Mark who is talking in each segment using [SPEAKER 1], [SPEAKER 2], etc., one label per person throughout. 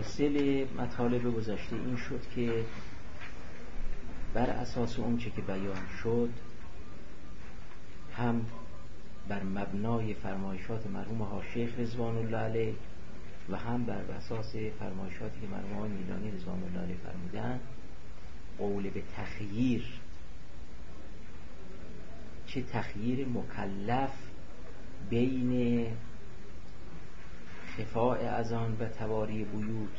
[SPEAKER 1] حاصل مطالب گذشته این شد که بر اساس اون چه که بیان شد، هم بر مبنای فرمایشات مرحوم ها شیخ رضوان الله علیه و هم بر اساس فرمایشاتی که مرحوم های میلانی رضوان الله علیه فرمودن، قول به تخییر، چه تخییر مکلف بین خفاء اذان و تواری بیوت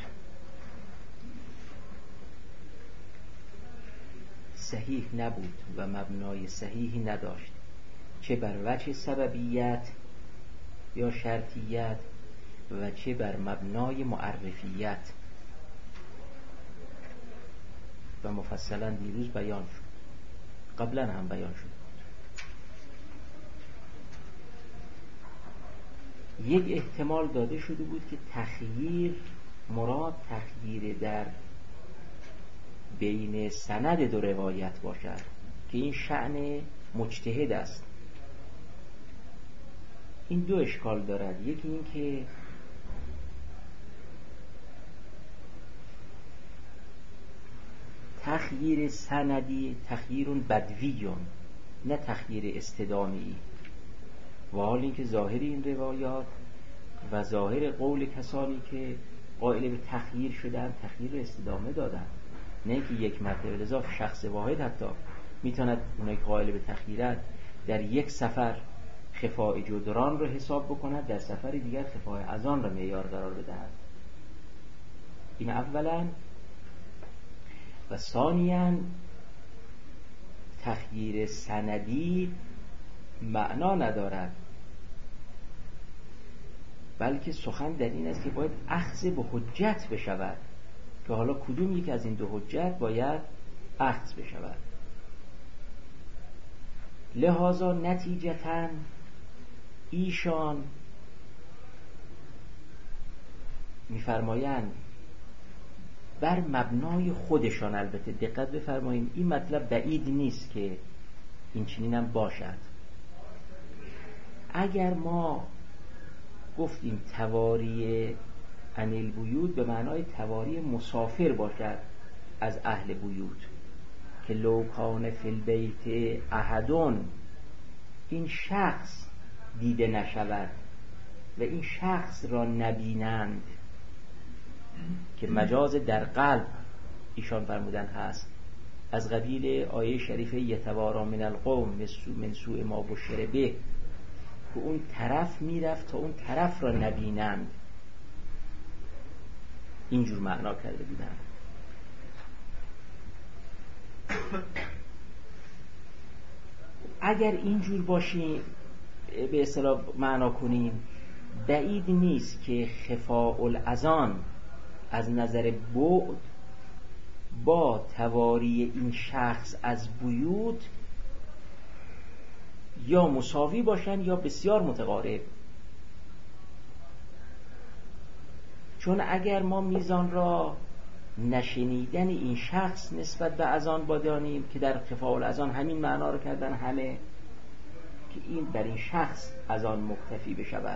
[SPEAKER 1] صحیح نبود و مبنای صحیحی نداشت، چه بر وجه سببیت یا شرطیت و چه بر مبنای معرفیت، و مفصلا دیروز بیان شد، قبلا هم بیان شد. یک احتمال داده شده بود که تخییر مراد تخییر در بین سند دو روایت باشد که این شأن مجتهد است. این دو اشکال دارد. یکی این که تخییر سندی تخییرون بدویون، نه تخییر استدامی، و حال این که ظاهر این روایات و ظاهر قول کسانی که قائل به تخییر شدن تخییر استدامه دادن، نه که یک مرتبه. لذا شخص واحد حتی میتوند اونایی که قائل به تخییرند در یک سفر خفاء جدران رو حساب بکند، در سفر دیگر خفاء اذان رو معیار قرار بدهد. این اولا. و ثانیاً تخییر سندی معنا ندارد، بلکه سخن در این است که باید اخذ به حجت بشود، که حالا کدوم یک از این دو حجت باید اخذ بشود. لذا نتیجتاً ایشان می‌فرمایند بر مبنای خودشان، البته دقت بفرمایید این مطلب بعید نیست که این چنین هم باشد. اگر ما گفتیم تواری انیل بیوت به معنای تواری مسافر باشد از اهل بیوت، که لوکان فی البیت احدون، این شخص دیده نشود و این شخص را نبینند، که مجاز در قلب ایشان فرمودن هست، از قبیل آیه شریفه یتوارا من القوم من سوء ما بشر به، که اون طرف میرفت تا اون طرف را نبینند. اینجور معنا کرده بودن. اگر اینجور باشیم به اصطلاح معنا کنیم، بعید نیست که خفاء الاذان از نظر بعد با تواری این شخص از بیوت یا مساوی باشن یا بسیار متقارب. چون اگر ما میزان را نشنیدن این شخص نسبت به اذان بدانیم، که در خفاء الاذان همین معنا رو کردن همه، که این بر این شخص اذان مکتفی بشود،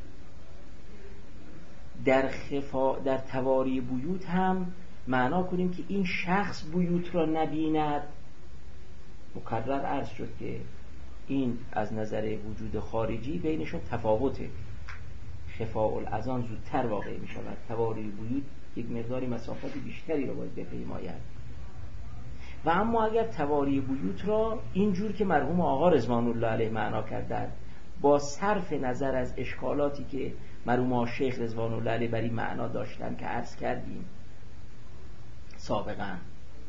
[SPEAKER 1] در تواری بیوت هم معنا کنیم که این شخص بیوت را نبیند. مکرر عرض شد که این از نظر وجود خارجی بینشون تفاوته. خفاء الاذان زودتر واقع می شود، تواری بیوت یک مقداری مسافت بیشتری را باید بپیماید. و اما اگر تواری بیوت را اینجور که مرحوم آقا رضوان الله علیه معنا کردند، با صرف نظر از اشکالاتی که مرحوم شیخ رضوان الله علیه بر این معنا داشتن که عرض کردیم سابقا،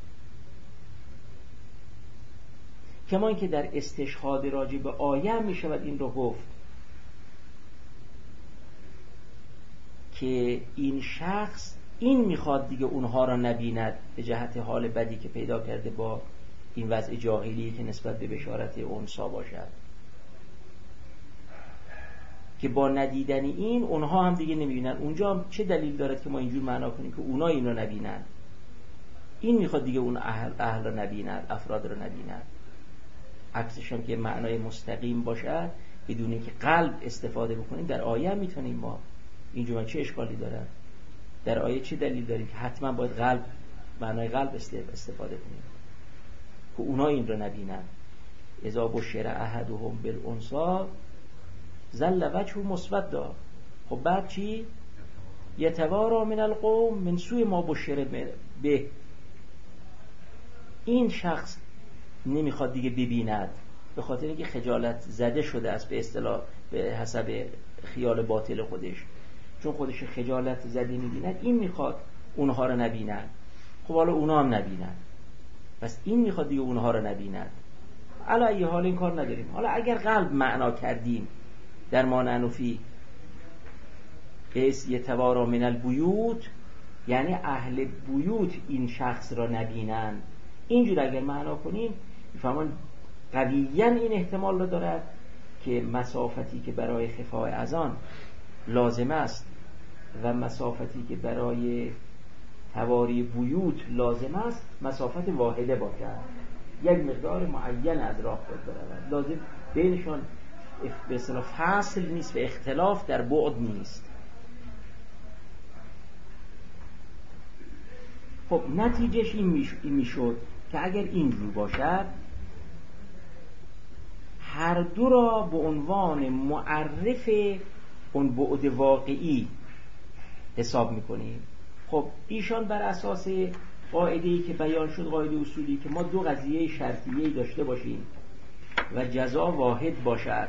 [SPEAKER 1] کما اینکه در استشهاد راجع به آیه می شود این رو گفت که این شخص این میخواد دیگه اونها را نبیند، به جهت حال بدی که پیدا کرده با این وضع جاهلی که نسبت به بشارت انسا باشد، که با ندیدن این اونها هم دیگه نمیبینن. اونجا هم چه دلیل دارد که ما اینجور معنا کنیم که اونا این رو نبینن؟ این میخواد دیگه اون اهل رو نبیند، افراد رو نبیند. عکسش هم که معنای مستقیم باشد بدون اینکه قلب استفاده بکنیم، در آیه هم میتونیم ما اینجور چه اشکالی دارد؟ در آیه چه دلیل داریم که حتما باید قلب، معنای قلب استفاده کنیم که اونا این رو نبینن؟ اذا بشر احدهم بالانثی ظل وجهه مسودا. خب بعد چی؟ یتوارا من القوم من سوء ما بشر به. این شخص نمیخواد دیگه ببیند، به خاطر اینکه خجالت زده شده است، به اصطلاح به حسب خیال باطل خودش، چون خودش خجالت زده میبیند، این میخواد اونها رو نبیند. خب حالا اونها هم نبیند، پس این میخواد دیگه اونها رو نبیند. علی حال این کار نداریم. حالا اگر قلب معنا کردیم در ما ننفی اس یتوارا من البیوت، یعنی اهل بیوت این شخص را نبینند، اینجور اگر معنا کنیم میفهمون قویاً این احتمال رو دارد که مسافتی که برای خفای اذان لازم است و مسافتی که برای تواری بیوت لازم است مسافت واحده باشد، یک مقدار معین از راه خود برود، لازم بینشان به اصطلاح فاصل نیست و اختلاف در بعد نیست. خب نتیجهش این میشد که اگر اینجور باشد هر دو را به عنوان معرف اون بعد واقعی حساب میکنیم. خب ایشان بر اساس قاعده‌ای که بیان شد، قاعده اصولی که ما دو قضیه شرطیه‌ای داشته باشیم و جزا واحد باشد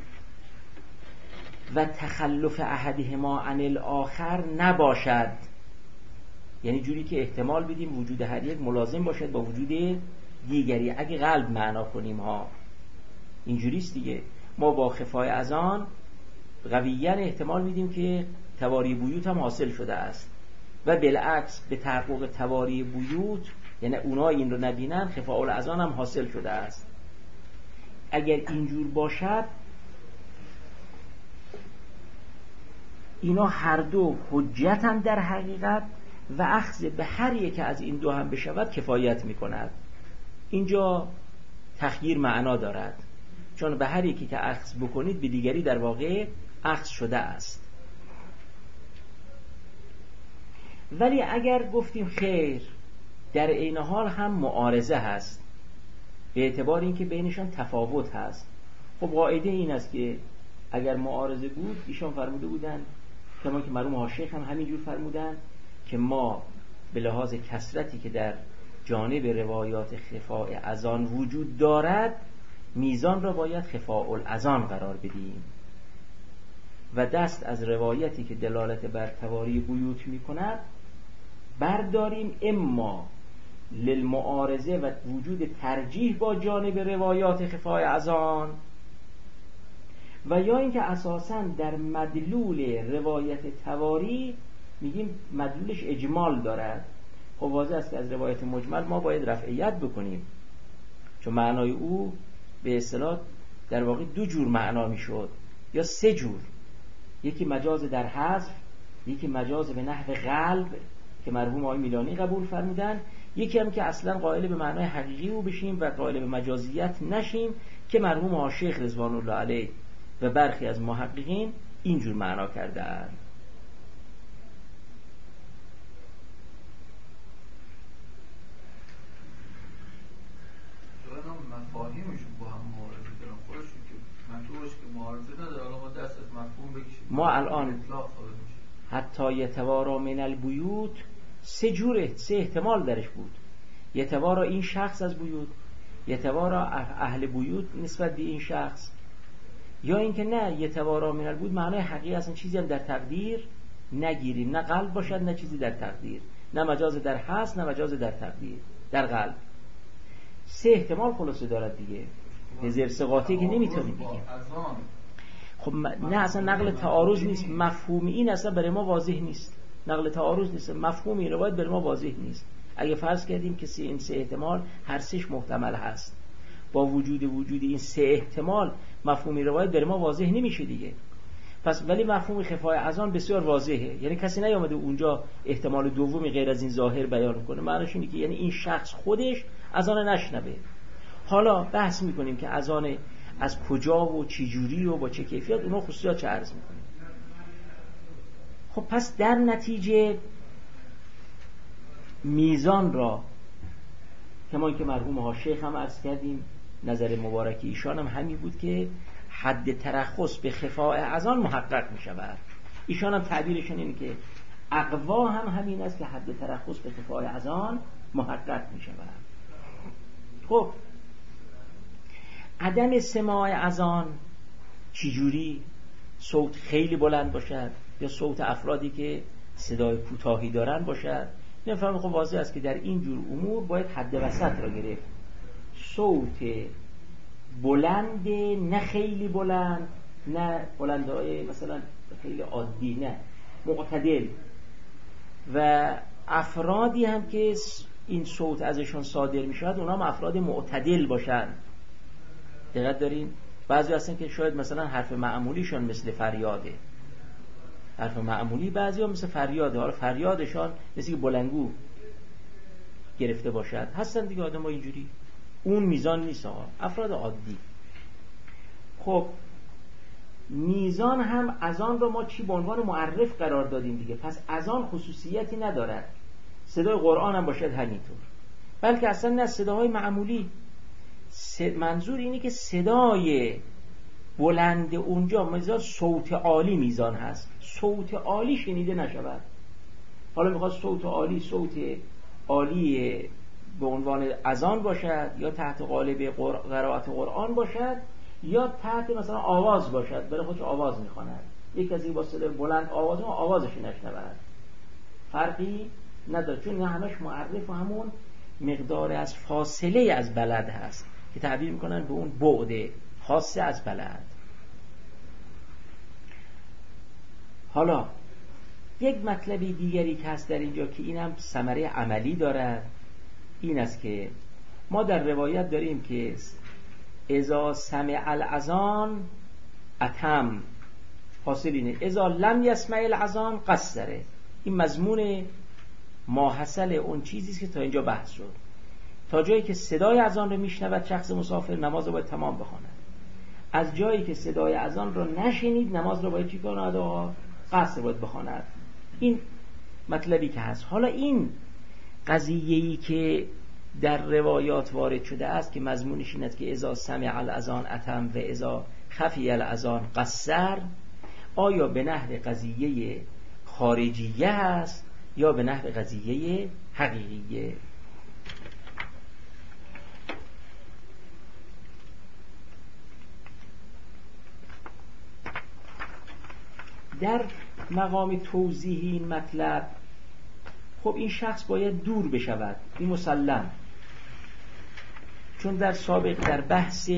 [SPEAKER 1] و تخلف احدهما عن الاخر نباشد، یعنی جوری که احتمال بدیم وجود هر یک ملازم باشد با وجود دیگری، اگه قلب معنا کنیم ها اینجوریست دیگه. ما با خفای اذان قویاً احتمال میدیم که تواری بیوت هم حاصل شده است و بالعکس به تحقق تواری بیوت، یعنی اونا این رو نبینن، خفاء الاذان هم حاصل شده است. اگر اینجور باشد اینا هر دو حجتن در حقیقت و اخذ به هر یک از این دو هم بشود کفایت میکند. اینجا تخییر معنا دارد، چون به هر یکی که اخذ بکنید به دیگری در واقع اخذ شده است. ولی اگر گفتیم خیر، در عین حال هم معارضه هست به اعتبار اینکه بینشان تفاوت هست. خب قاعده این است که اگر معارضه بود، ایشان فرموده بودن کما که مرحوم حاشیخ هم همینجور فرمودن که ما به لحاظ کثرتی که در جانب روایات خفاء اذان وجود دارد میزان را باید خفاء الاذان قرار بدیم و دست از روایتی که دلالت بر تواری بیوت می کند برداریم، اما للمعارضه و وجود ترجیح با جانب روایات خفاء اذان، و یا اینکه اساساً در مدلول روایت تواری میگیم مدلولش اجمال دارد. خب واضح است که از روایت مجمل ما باید رفعیت بکنیم، چون معنای او به اصطلاح در واقع دو جور معنا میشد یا سه جور، یکی مجاز در حذف، یکی مجاز به نحو قلب که مرحوم آقای میلانی قبول فرمودن، یکی هم که اصلا قائل به معنای حقیقی او بشیم و قائل به مجازیت نشیم که مرحوم آقای شیخ رضوان الله علیه و برخی از محققین اینجور معنا کردند.
[SPEAKER 2] مفاهیمشون با هم معارضه دارن خودشون که منطوقش که معارضه نداره، حالا ما دست از مفهوم بکشیم.
[SPEAKER 1] ما الان حتی یتوارا من البیوت سه احتمال درش بود. یتوارا این شخص از بیوت، یتوارا اهل بیوت نسبت به این شخص، یا اینکه نه یتوارا من البیوت معنای حقیقی اصلا چیزی هم در تقدیر نگیریم، نه قلب باشد نه چیزی در تقدیر، نه مجاز در حس نه مجاز در تقدیر در قلب. سه احتمال خلاصه دارد دیگه، نظر ثقاتی که نمیتونیم بگیم. خب نه اصلا نقل تعارض نیست، مفهومی این اصلا برای ما واضح نیست، نقل تعارض نیست، مفهومی روایت برای ما واضح نیست. اگه فرض کردیم که این سه احتمال هر سهش محتمل هست، با وجود این سه احتمال مفهومی روایت برای ما واضح نمیشه دیگه. پس ولی مفهوم خفای اذان بسیار واضحه، یعنی کسی نیامده اونجا احتمال دومی غیر از این ظاهر بیان کنه. معنیش اینه که یعنی این شخص خودش اذان نشنوه. حالا بحث میکنیم که اذان از کجا و چه جوری و با چه کیفیت، اونا خصوصیات چه عرض میکنیم. خب پس در نتیجه میزان را کما که مرحوم ها شیخ هم عرض کردیم، نظر مبارک ایشان هم همین بود که حد ترخص به خفاء از آن محقق می شود. ایشان هم تعبیرشون اینه که اقوا هم همین است که حد ترخص به خفاء از آن محقق می شود. خب عدم سماع از آن چجوری؟ صوت خیلی بلند باشد یا صوت افرادی که صدای کوتاهی دارن باشد؟ نفهم. خب واضح است که در این جور امور باید حد وسط را گرفت. صوت بلند، نه خیلی بلند نه بلندهای مثلا خیلی عادی، نه معتدل، و افرادی هم که این صوت ازشون صادر می شود اونا هم افراد معتدل باشن. دقت دارین؟ بعضی هستن که شاید مثلا حرف معمولیشون مثل فریاده، حرف معمولی بعضی ها مثل فریاده، حالا فریادشان مثل که بلنگو گرفته باشد. هستن دیگه آدم ها اینجوری. اون میزان نیست ها، افراد عادی. خب میزان هم از آن رو ما چی به عنوان معرف قرار دادیم دیگه. پس از آن خصوصیتی ندارد. صدای قرآن هم باشد همینطور، بلکه اصلا نه صداهای معمولی. منظور اینه که صدای بلند اونجا میزان صوت عالی میزان هست، صوت عالی شنیده نشود. حالا میخواد صوت عالی، صوت عالی به عنوان اذان باشد یا تحت قالب قرائت قرآن باشد یا تحت مثلا آواز باشد، برای خودش آواز میخواند، یک کسی با صدای بلند آوازش نشنود، فرقی نداره، چون همش معرف و همون مقدار از فاصله از بلد هست که تعبیر میکنن به اون بعد خاصه از بلد. حالا یک مطلب دیگری که هست در اینجا که اینم ثمره عملی دارد، این است که ما در روایت داریم که اذا سمع الاذان اتم، حاصل اینه اذا لم یسمع الاذان قصره. این مضمون ماحصل اون چیزی است که تا اینجا بحث شد. تا جایی که صدای اذان رو میشنود شخص مسافر، نماز رو باید تمام بخواند. از جایی که صدای اذان رو نشنید نماز رو باید چی کند؟ آقا قصر باید بخواند. این مطلبی که هست. حالا این قضیه‌ای که در روایات وارد شده است که مضمونش این است که اذا سمع الاذان اتم و اذا خفی الاذان قصر، آیا به نحو قضیه خارجیه است یا به نحو قضیه حقیقیه؟ در مقام توضیح این مطلب خب این شخص باید دور بشود، این مسلم، چون در سابق در بحث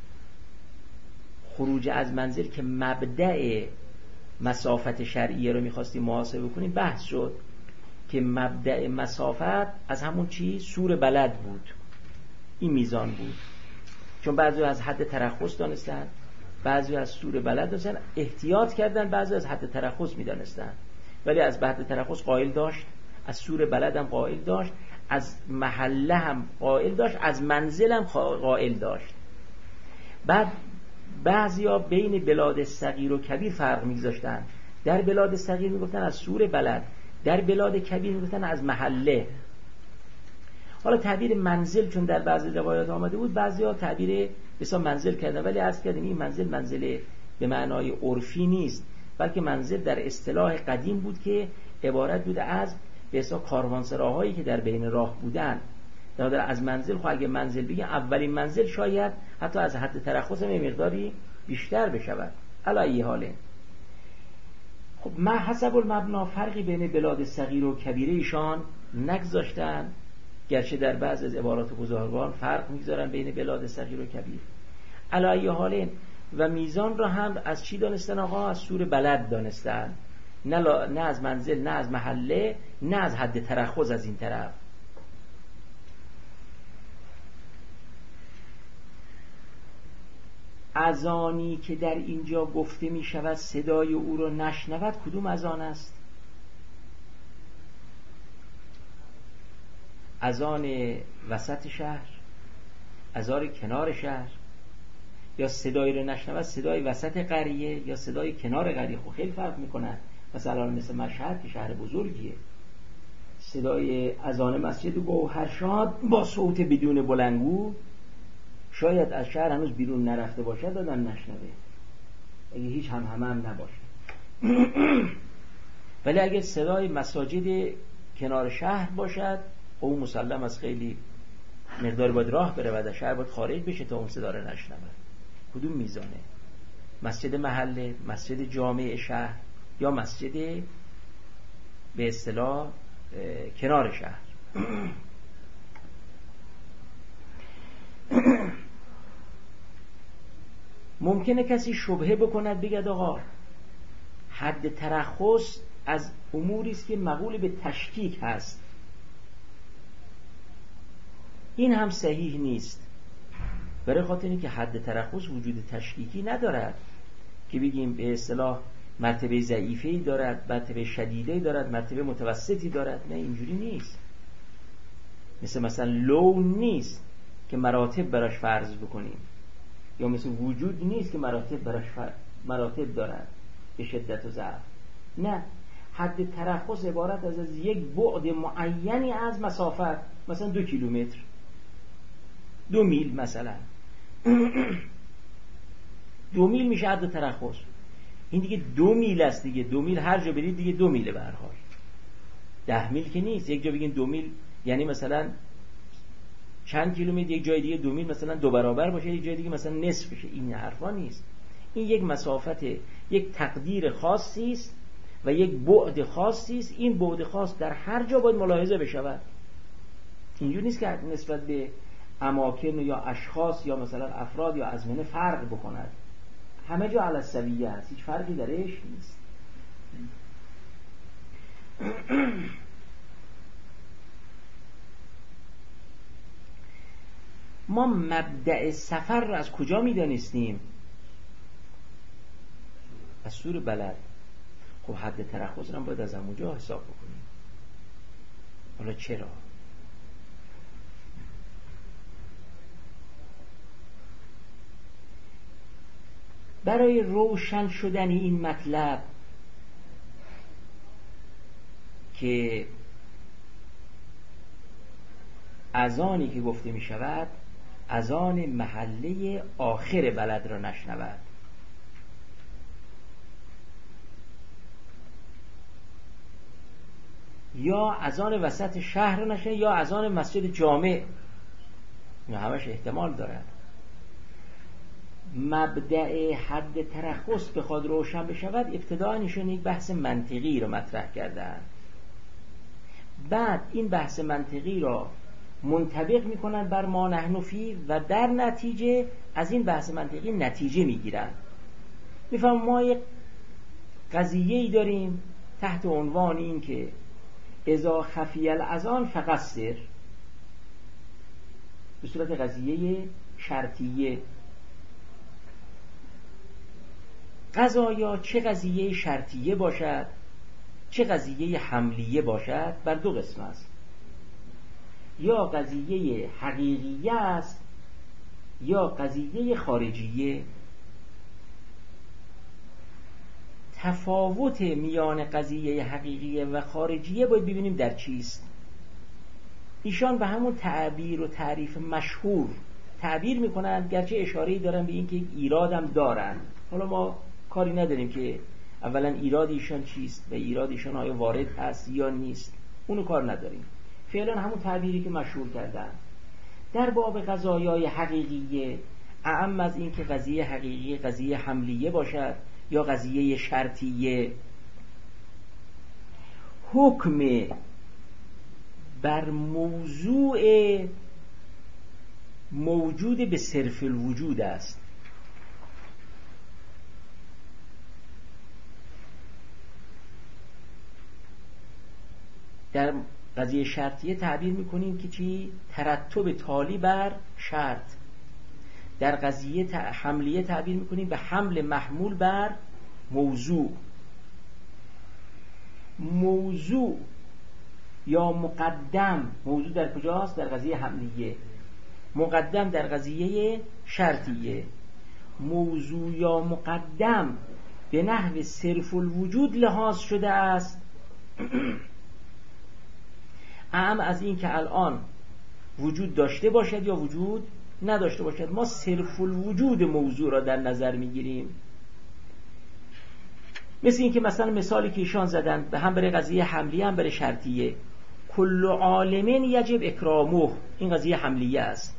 [SPEAKER 1] خروج از منزل که مبدأ مسافت شرعیه رو میخواستیم محاسبه کنیم بحث شد که مبدأ مسافت از همون چی؟ سور بلد بود، این میزان بود. چون بعضی از حد ترخص دانستن، بعضی از سور بلد دانستن، احتیاط کردن، بعضی از حد ترخص میدانستن ولی از حد ترخص قائل داشت، از سور بلد هم قائل داشت، از محله هم قائل داشت، از منزل هم قائل داشت. بعد بعضیا بین بلاد صغیر و کبیر فرق میگذاشتن. در بلاد صغیر میگفتن از سور بلد، در بلاد کبیر میگفتن از محله. حالا تعبیر منزل چون در بعضی روایات آمده بود، بعضیا تعبیر بسیار منزل کردن، ولی عرض کردیم این منزل به معنای عرفی نیست، بلکه منزل در اصطلاح قدیم بود که عبارت بود از به حساب کاروانسراهایی که در بین راه بودن. در از منزل خب اگه منزل بگیم اولین منزل شاید حتی از حد ترخص هم مقداری بیشتر بشود. علی حاله خب ما حسب المبنا فرقی بین بلاد صغیر و کبیره ایشان نگذاشتن، گرچه در بعض از عبارات بزرگان فرق میگذارن بین بلاد صغیر و کبیر. علی حاله و میزان را هم از چی دانستن آقا؟ از سور بلد دانستن، نه از منزل، نه از محله، نه از حد ترخص. از این طرف اذانی که در اینجا گفته می شود صدای او را نشنود کدوم اذان است؟ اذان وسط شهر، اذان کنار شهر، یا صدایی رو نشنود صدای وسط قریه یا صدای کنار قریه؟ خب خیلی فرق میکنه. مثلا مثل مشهد که شهر بزرگیه، صدای اذان مسجد گوهرشاد با صوت بدون بلندگو شاید از شهر هنوز بیرون نرفته باشد آدم نشنوه، اگه هیچ هم نباشه. ولی اگر صدای مساجد کنار شهر باشد، اون مسلم از خیلی مقدار باید راه بره و از شهر باید خارج بشه تا اون صدا رو نشنوه. کدوم میزانه؟ مسجد محله، مسجد جامع شهر، یا مسجد به اصطلاح کنار شهر؟ ممکنه کسی شبهه بکند بگد آقا حد ترخص از اموری است که مقول به تشکیک هست. این هم صحیح نیست، برای خاطر اینکه حد ترخص وجود تشکیکی ندارد که بگیم به اصطلاح مرتبه ضعیفه‌ای دارد، مرتبه شدیده‌ای دارد، مرتبه متوسطی دارد. نه، اینجوری نیست. مثلا لون نیست که مراتب براش فرض بکنیم، یا مثل وجود نیست که مراتب دارد به شدت و ضعف. نه، حد ترخص عبارت از یک بعد معینی از مسافت، مثلا 2 کیلومتر، 2 میل مثلا. 2 میل میشه حد ترخص. این دیگه 2 میل است دیگه. 2 میل هر جا برید دیگه 2 میله به هر حال. 10 میل که نیست. یک جا بگین 2 میل یعنی مثلا چند کیلومتر، یک جای دیگه 2 میل مثلا 2 برابر باشه، یک جای دیگه مثلا نصف بشه. این حرفا نیست. این یک مسافت، یک تقدیر خاصی است و یک بعد خاصی است. این بعد خاص در هر جا باید ملاحظه بشود. اینجوری نیست که نسبت به اماکن یا اشخاص یا مثلا افراد یا ازمنه فرق بکند. همه جا علی السویه است، هیچ فرقی درش نیست. ما مبدأ سفر را از کجا می‌دانستیم؟ از سور بلد. خب حد ترخص را باید از همونجا حساب بکنیم. حالا چرا؟ برای روشن شدن این مطلب که اذانی که گفته می شود اذان محله آخر بلد را نشنود، یا اذان وسط شهر را نشنود، یا اذان مسجد جامع. این همش احتمال دارد. مبدأ حد ترخص بخواد روشن بشود، ابتداء ایشون یک بحث منطقی رو مطرح کردن، بعد این بحث منطقی را منطبق میکنن بر ما نحن فیه و در نتیجه از این بحث منطقی نتیجه میگیرن. میفهم ما یک قضیه‌ای داریم تحت عنوان این که اذا خفی الاذان فقصر، به صورت قضیه شرطیه. قضایا چه قضیه شرطیه باشد چه قضیه حملیه باشد بر 2 قسم است. یا قضیه حقیقیه است یا قضیه خارجیه. تفاوت میان قضیه حقیقیه و خارجیه باید ببینیم در چیست. ایشان به همون تعبیر و تعریف مشهور تعبیر میکنند، گرچه اشاره‌ای دارن به این که ایراد هم دارن. حالا ما کاری نداریم که اولا ایراد ایشان چیست و ایراد ایشان آیا وارد هست یا نیست، اونو کار نداریم. فعلا همون تعبیری که مشهور کردن در باب قضایای حقیقیه، اعم از این که قضیه حقیقی قضیه حملیه باشد یا قضیه شرطیه، حکم بر موضوع موجود به صرف الوجود است. در قضیه شرطیه تعبیر میکنیم که چی؟ ترتب تالی بر شرط. در قضیه حملیه تعبیر میکنیم به حمل محمول بر موضوع. موضوع یا مقدم، موضوع در کجاست؟ در قضیه حملیه. مقدم در قضیه شرطیه. موضوع یا مقدم به نحو صرف الوجود لحاظ شده است اعم از این که الان وجود داشته باشد یا وجود نداشته باشد. ما صرف الوجود موضوع را در نظر میگیریم. مثل این که مثلا مثالی که ایشان زدن به هم برای قضیه حملیه هم برای شرطیه، کل عالم یجب اکرامه، این قضیه حملیه است.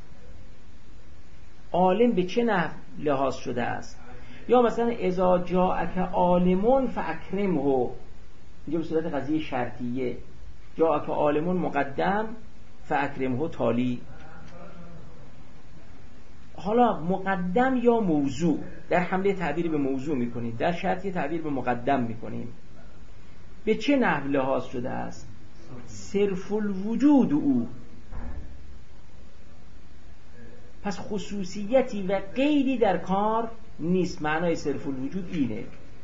[SPEAKER 1] عالم به چه نحو لحاظ شده است؟ یا مثلا اذا جاءک عالم فاکرمه، اینجا به صورت قضیه شرطیه، جاءک عالم مقدم فاکرمه تالی. حالا مقدم یا موضوع، در حمله تعبیر به موضوع میکنیم، در شرطیه تعبیر به مقدم میکنیم. به چه نحو لحاظ شده است؟ صرف الوجود او. پس خصوصیتی و قیدی در کار نیست. معنای صرف الوجود اینه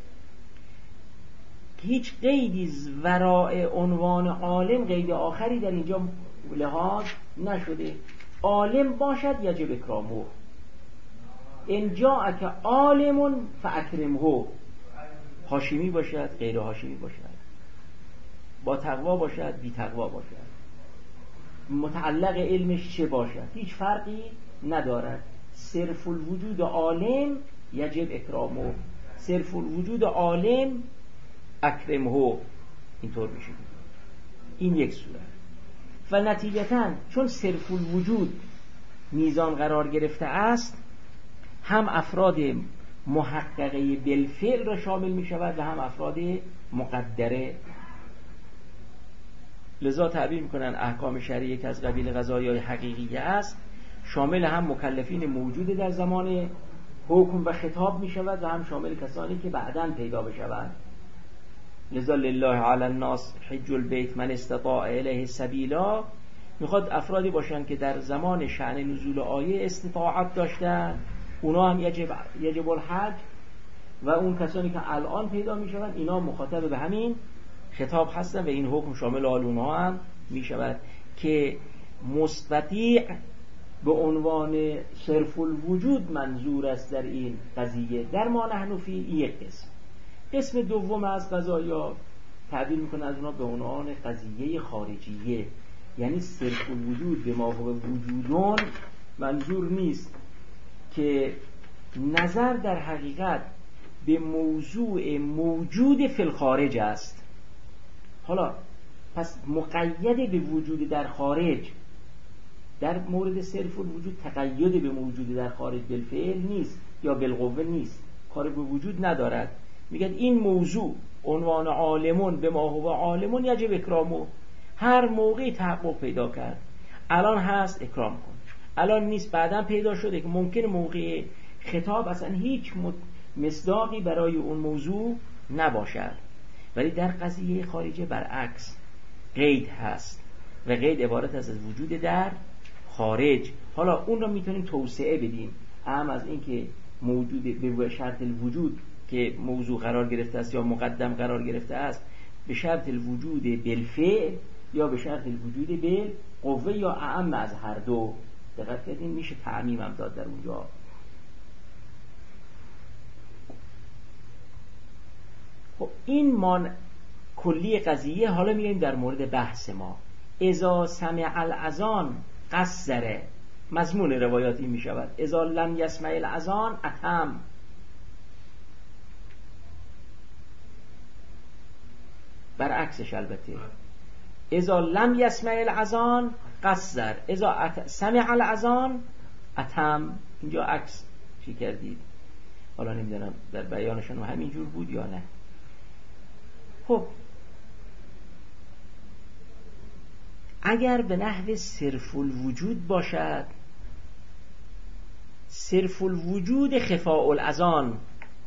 [SPEAKER 1] که هیچ قیدی ورای عنوان عالم، قید آخری در اینجا لحاظ نشده. عالم باشد یجب اکرامه، ان جاءک عالم فاکرمه، هاشمی باشد غیر هاشمی باشد، با تقوا باشد بی تقوا باشد، متعلق علمش چه باشد، هیچ فرقی ندارد. صرف الوجود عالم یجب اکرامه، صرف الوجود عالم اکرمه، اینطور میشه. این یک صورت. و نتیجتاً چون صرف الوجود میزان قرار گرفته است، هم افراد محققه بالفعل را شامل می شود و هم افراد مقدره. لذا تعبیر میکنن احکام شرعی که از قبیل قضایای حقیقیه است، شامل هم مکلفین موجود در زمان حکم و خطاب می شود و هم شامل کسانی که بعداً پیدا بشوند. لذا لله علی الناس حج البیت من استطاع الیه سبیلا، میخواد افرادی باشن که در زمان شأن نزول آیه استطاعت داشتن، اونا هم یجب الحج، و اون کسانی که الان پیدا میشون اینا مخاطب به همین خطاب هستن و این حکم شامل آل اونها هم میشود که مستطیع به عنوان صرف الوجود منظور است در این قضیه. در ما نحن فی یک قسم دوم از قضایا تعبیر میکنه از اونا به عنوان قضیه خارجیه، یعنی صرف الوجود به ما هو وجودون منظور نیست که نظر در حقیقت به موضوع موجود فی الخارج است. حالا پس مقید به وجود در خارج، در مورد صرف الوجود تقید به موجود در خارج بالفعل نیست یا بالقوه نیست، کار به وجود ندارد. میگن این موضوع عنوان عالمون به ما هو عالمون یجب اکرامه، هر موقعی تحقق پیدا کرد، الان هست اکرام کن، الان نیست بعداً پیدا شده که ممکن موقع خطاب اصلا هیچ مصداقی برای اون موضوع نباشد. ولی در قضیه خارجه برعکس قید هست و قید عبارت از وجود در خارج. حالا اون را میتونیم توسعه بدیم، اهم از این که موجود به شرط الوجود که موضوع قرار گرفته است یا مقدم قرار گرفته است، به شرط الوجود بالفعل یا به شرط الوجود بالقوه یا اعم از هر دو. دقت کردین میشه تعمیم هم داد در اونجا. خب این کلی قضیه. حالا میگیم در مورد بحث ما اذا سمع الاذان قصره، مضمون روایاتی می شود اذا لم یسمع الاذان اتم. برعکسش البته، اذا لم یسمع الاذان قصر، اذا سمع الاذان اتم. اینجا عکس چی کردید؟ حالا نمیدونم در بیانشون همینجور بود یا نه. خب اگر به نحو صرف الوجود باشد، صرف الوجود خفاء الاذان،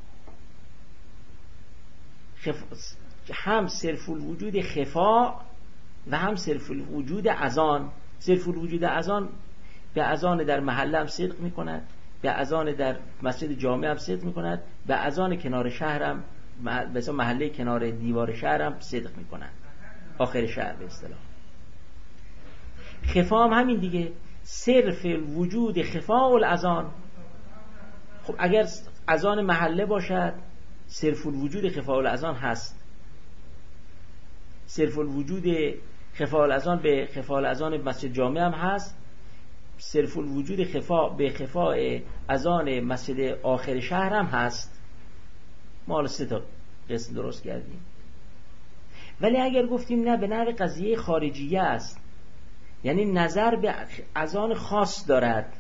[SPEAKER 1] هم صرف الوجود خفاء و هم صرف الوجود اذان. صرف الوجود اذان به اذان در محله هم صدق میکند، به اذان در مسجد جامع هم صدق میکند، به اذان کنار شهر هم، مثلا محله کنار دیوار شهر هم صدق میکند، آخر شهر به اصطلاح. خفا هم همین دیگه، صرف وجود خفاء الاذان. خب اگر اذان محله باشد صرف الوجود خفاء الاذان هست، صرف الوجود خفاء الاذان به خفاء الاذان مسجد جامع هم هست، صرف الوجود خفاء به خفاء اذان مسجد آخر شهر هم هست. ما حالا 3 تا قسم درست کردیم. ولی اگر گفتیم نه به نحو قضیه خارجیه است، یعنی نظر به اذان خاص دارد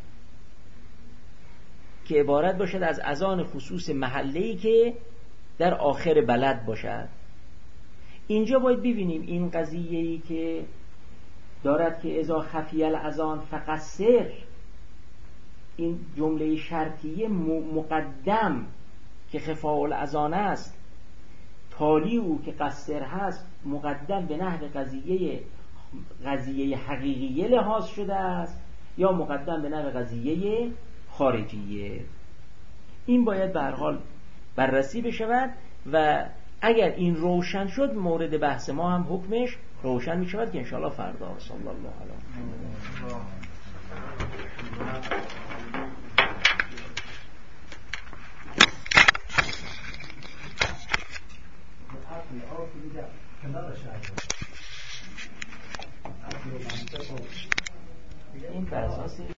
[SPEAKER 1] که عبارت باشد از اذان خصوص محله‌ای که در آخر بلد باشد، اینجا باید ببینیم این قضیه‌ای که دارد که اذا خفی الاذان فقصر، این جمله شرطیه مقدم که خفاء الاذان است، تالی او که قصر هست، مقدم به نحو قضیه حقیقیه لحاظ شده است یا مقدم به نحو قضیه خارجیه. این باید به هر حال بررسی بشود و اگر این روشن شد مورد بحث ما هم حکمش روشن می شود که انشاءالله فردا. صلی الله علیه این بر اساس